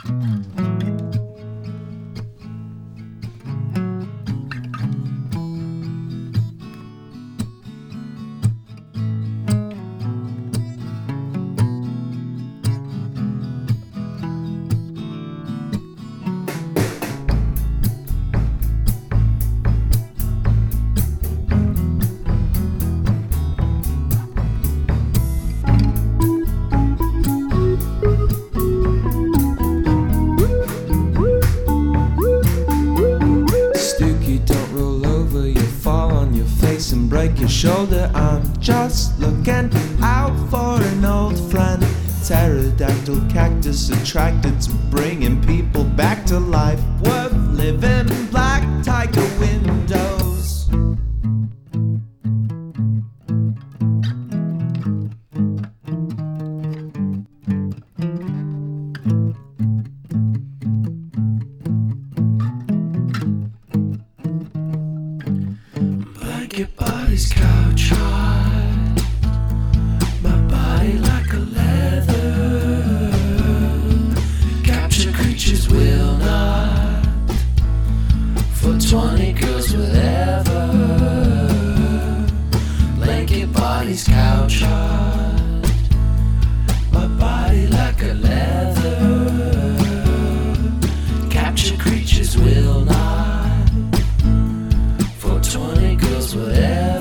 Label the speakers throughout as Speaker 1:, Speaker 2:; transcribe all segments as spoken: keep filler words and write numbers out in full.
Speaker 1: And break your shoulder. I'm just looking out for an old friend. Pterodactyl cactus attracted to bringing people back to life. Worth living. Black tiger windows. Your body's couch high, my body like a leather. Capture creatures will not, for twenty girls whatever. Blanket body's couch high, my body like a leather. Capture creatures will not, for twenty girls whatever.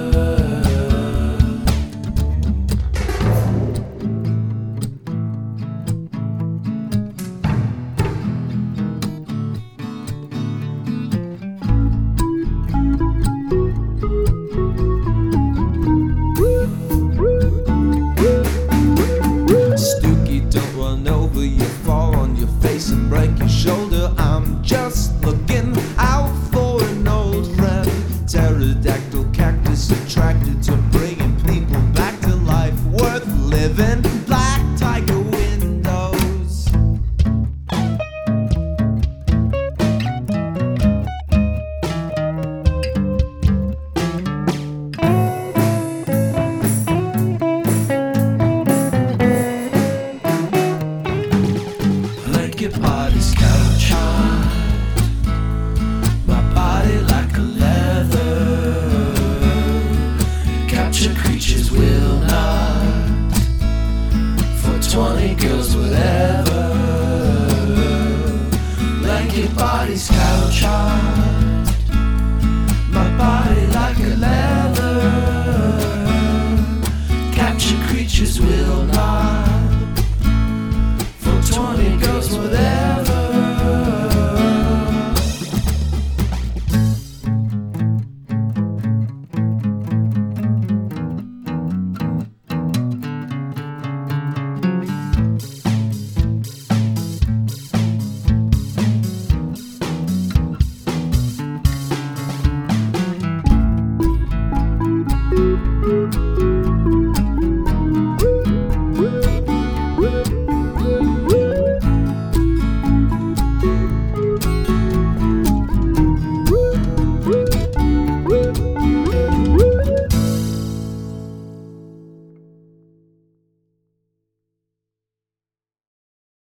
Speaker 1: Stooky, don't run over, you fall on your face and break your shoulder. I'm just looking out for an old friend. Pterodactyl cactus attracted to bringing people back to life. Worth living. Black tiger windows. Blanket body's couch high, my body like a leather. Capture creatures will not, for twenty girls whatever. Blanket body's couch high, my body like a leather. Capture creatures will not, for twenty girls whatever.